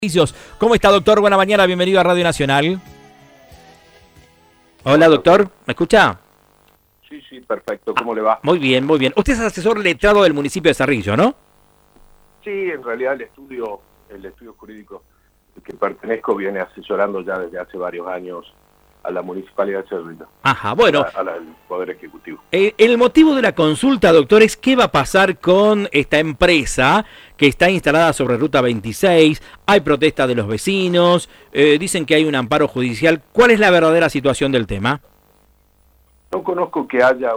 ¿Cómo está, doctor? Buena mañana, bienvenido a Radio Nacional. Hola, doctor, ¿me escucha? Sí, perfecto. ¿Cómo le va? Muy bien, muy bien. Usted es asesor letrado del municipio de Cerrillo, ¿no? Sí, en realidad el estudio jurídico al que pertenezco viene asesorando ya desde hace varios años a la Municipalidad de Cerrillo. Ajá, bueno. Al Poder Ejecutivo. El motivo de la consulta, doctor, es qué va a pasar con esta empresa que está instalada sobre Ruta 26. Hay protesta de los vecinos, dicen que hay un amparo judicial. ¿Cuál es la verdadera situación del tema? No conozco que haya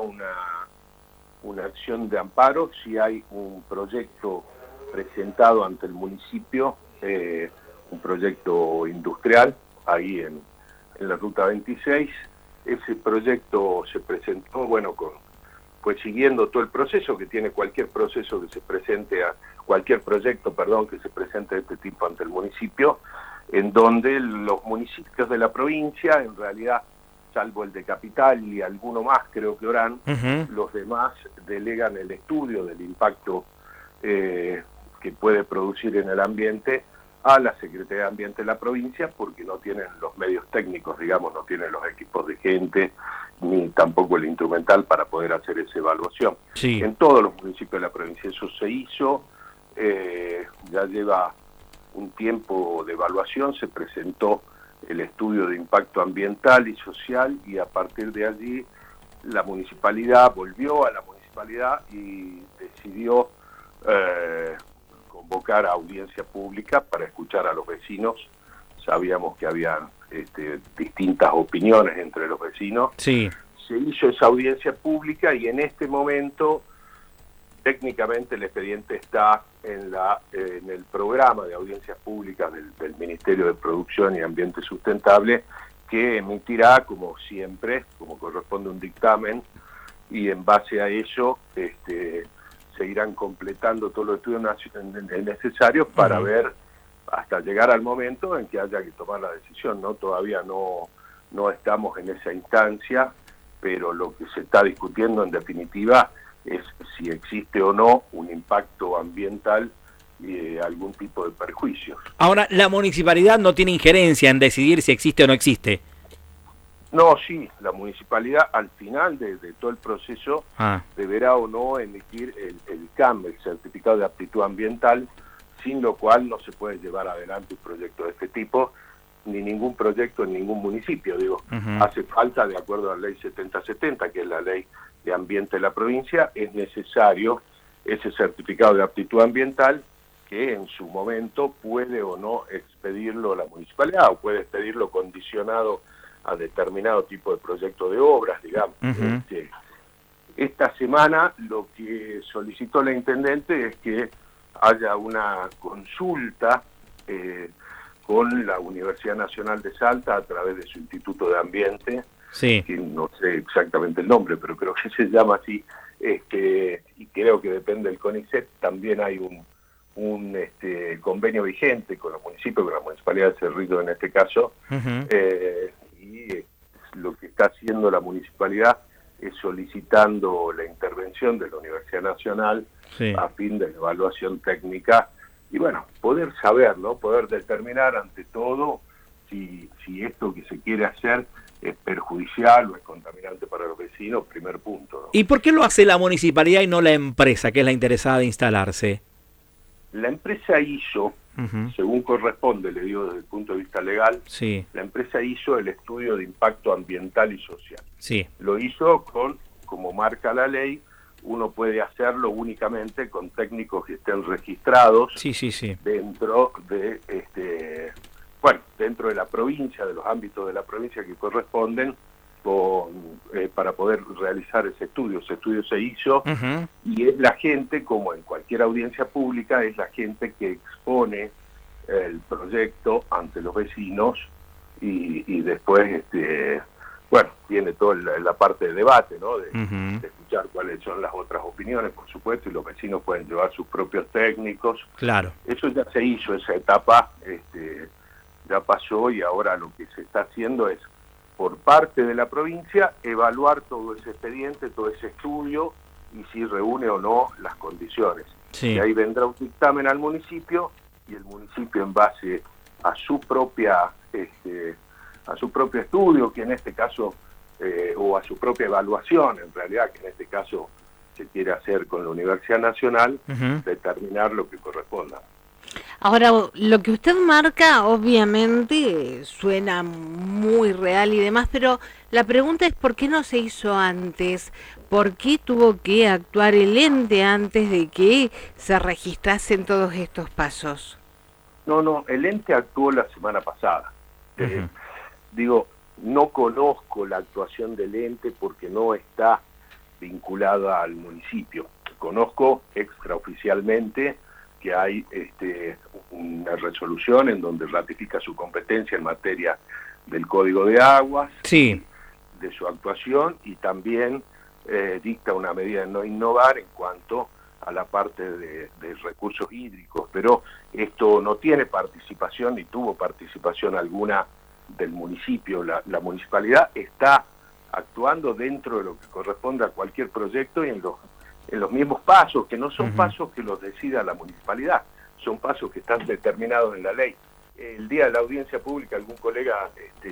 una acción de amparo. Si hay un proyecto presentado ante el municipio, un proyecto industrial, ahí en la Ruta 26. Ese proyecto se presentó, pues siguiendo todo el proceso que tiene cualquier proceso que se presente, cualquier proyecto, que se presente de este tipo ante el municipio, en donde los municipios de la provincia, en realidad, salvo el de Capital y alguno más, creo que Orán, los demás delegan el estudio del impacto que puede producir en el ambiente a la Secretaría de Ambiente de la provincia, porque no tienen los medios técnicos, no tienen los equipos de gente, ni tampoco el instrumental para poder hacer esa evaluación. Sí. En todos los municipios de la provincia eso se hizo, ya lleva un tiempo de evaluación, se presentó el estudio de impacto ambiental y social, y a partir de allí la municipalidad volvió a la municipalidad y decidió convocar a audiencia pública para escuchar a los vecinos. Sabíamos que habían distintas opiniones entre los vecinos. Sí. Se hizo esa audiencia pública y en este momento técnicamente el expediente está en el programa de audiencias públicas del Ministerio de Producción y Ambiente Sustentable, que emitirá, como siempre, como corresponde un dictamen, y en base a ello se irán completando todos los estudios necesarios para ver, hasta llegar al momento en que haya que tomar la decisión, ¿no? Todavía no estamos en esa instancia, pero lo que se está discutiendo en definitiva es si existe o no un impacto ambiental y algún tipo de perjuicios. Ahora, la municipalidad no tiene injerencia en decidir si existe o no existe. No, sí, la municipalidad al final de todo el proceso deberá o no emitir el CAM, el Certificado de Aptitud Ambiental, sin lo cual no se puede llevar adelante un proyecto de este tipo, ni ningún proyecto en ningún municipio. Hace falta, de acuerdo a la ley 7070, que es la ley de ambiente de la provincia, es necesario ese certificado de aptitud ambiental, que en su momento puede o no expedirlo la municipalidad, o puede expedirlo condicionado a determinado tipo de proyecto de obras, Esta semana lo que solicitó la intendente es que haya una consulta con la Universidad Nacional de Salta a través de su Instituto de Ambiente, que no sé exactamente el nombre, pero creo que se llama así, y creo que depende del CONICET. También hay un convenio vigente con los municipios, con la Municipalidad de Cerrillo en este caso, y lo que está haciendo la municipalidad es solicitando la intervención de la Universidad Nacional a fin de la evaluación técnica y poder saber, ¿no? Poder determinar ante todo si esto que se quiere hacer es perjudicial o es contaminante para los vecinos, primer punto, ¿no? ¿Y por qué lo hace la municipalidad y no la empresa, que es la interesada de instalarse? La empresa hizo, según corresponde, le digo desde el punto de vista legal, la empresa hizo el estudio de impacto ambiental y social. Lo hizo como marca la ley, uno puede hacerlo únicamente con técnicos que estén registrados dentro de dentro de la provincia, de los ámbitos de la provincia que corresponden, para poder realizar ese estudio. Ese estudio se hizo y es la gente, como en cualquier audiencia pública, es la gente que expone el proyecto ante los vecinos y después tiene toda la parte de debate, ¿no? De escuchar cuáles son las otras opiniones, por supuesto, y los vecinos pueden llevar sus propios técnicos. Claro. Eso ya se hizo, esa etapa ya pasó, y ahora lo que se está haciendo es, por parte de la provincia, evaluar todo ese expediente, todo ese estudio, y si reúne o no las condiciones. Y ahí vendrá un dictamen al municipio, y el municipio, en base a su propia a su propio estudio, que en este caso o a su propia evaluación, en realidad, que en este caso se quiere hacer con la Universidad Nacional, determinar lo que corresponda. Ahora, lo que usted marca, obviamente, suena muy real y demás, pero la pregunta es ¿por qué no se hizo antes? ¿Por qué tuvo que actuar el ente antes de que se registrasen todos estos pasos? No, el ente actuó la semana pasada. Digo, no conozco la actuación del ente porque no está vinculada al municipio. Conozco extraoficialmente que hay una resolución en donde ratifica su competencia en materia del Código de Aguas, sí, de su actuación, y también dicta una medida de no innovar en cuanto a la parte de recursos hídricos, pero esto no tiene participación ni tuvo participación alguna del municipio. La municipalidad está actuando dentro de lo que corresponde a cualquier proyecto y en los mismos pasos, que no son pasos que los decida la municipalidad, son pasos que están determinados en la ley. El día de la audiencia pública, algún colega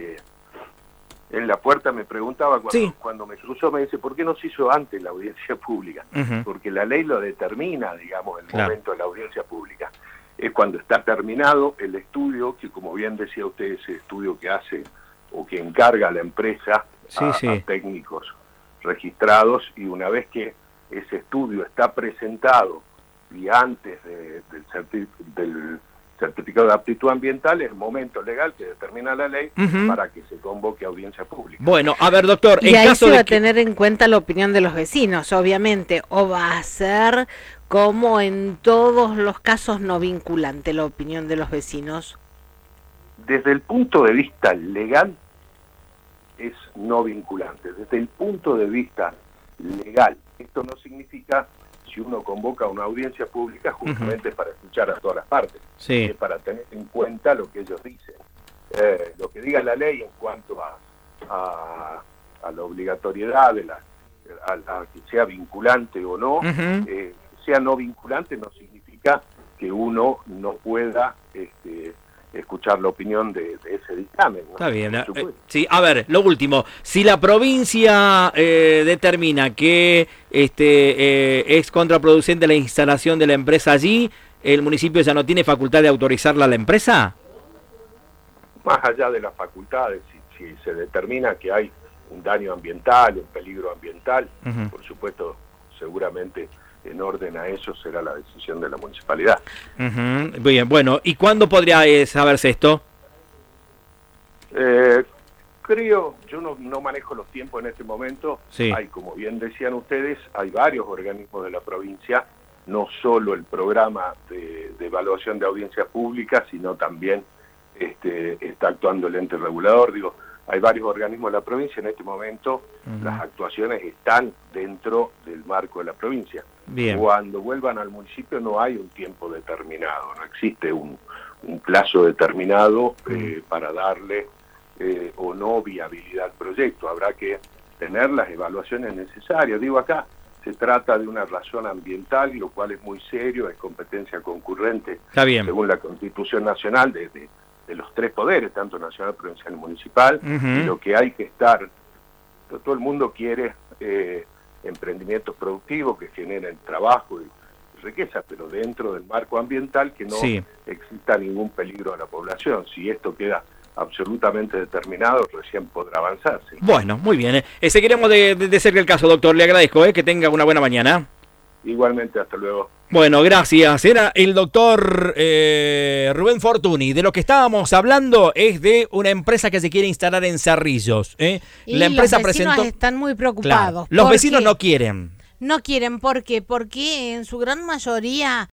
en la puerta me preguntaba, cuando me cruzó, me dice, ¿por qué no se hizo antes la audiencia pública? Porque la ley lo determina, digamos, el momento de la audiencia pública. Es cuando está terminado el estudio, que como bien decía usted, ese estudio que hace o que encarga a la empresa a técnicos registrados, y una vez que ese estudio está presentado y antes del certificado de aptitud ambiental, es el momento legal que determina la ley para que se convoque audiencia pública. Bueno, a ver, doctor, y ahí se va a tener en cuenta la opinión de los vecinos, obviamente, o va a ser como en todos los casos no vinculante la opinión de los vecinos. Desde el punto de vista legal es no vinculante. Desde el punto de vista legal, esto no significa, si uno convoca una audiencia pública, justamente para escuchar a todas las partes, para tener en cuenta lo que ellos dicen. Lo que diga la ley en cuanto a la obligatoriedad de a que sea vinculante o no, sea no vinculante no significa que uno no pueda escuchar la opinión de ese dictamen, ¿no? Está bien. Sí, a ver, lo último, si la provincia determina que es contraproducente la instalación de la empresa allí, ¿el municipio ya no tiene facultad de autorizarla a la empresa? Más allá de las facultades, si se determina que hay un daño ambiental, un peligro ambiental, por supuesto, seguramente en orden a eso será la decisión de la municipalidad. Bien, bueno, ¿y cuándo podría saberse esto? Creo, yo no manejo los tiempos en este momento. Hay, como bien decían ustedes, hay varios organismos de la provincia, no solo el programa de evaluación de audiencias públicas, sino también está actuando el ente regulador. Digo, hay varios organismos de la provincia en este momento, las actuaciones están dentro del marco de la provincia. Bien. Cuando vuelvan al municipio no hay un tiempo determinado, no existe un plazo determinado para darle o no viabilidad al proyecto. Habrá que tener las evaluaciones necesarias. Digo, acá se trata de una razón ambiental, lo cual es muy serio, es competencia concurrente, según la Constitución Nacional, de los tres poderes, tanto nacional, provincial y municipal, y lo que hay que estar, todo el mundo quiere emprendimientos productivos que generen trabajo y riqueza, pero dentro del marco ambiental, que no exista ningún peligro a la población. Si esto queda absolutamente determinado, recién podrá avanzarse. Bueno, muy bien. Seguiremos de cerca el caso, doctor. Le agradezco que tenga una buena mañana. Igualmente, hasta luego. Bueno, gracias. Era el doctor Rubén Fortuny. De lo que estábamos hablando es de una empresa que se quiere instalar en Cerrillos. Y la empresa los vecinos están muy preocupados. Claro, los vecinos no quieren. No quieren, ¿por qué? Porque en su gran mayoría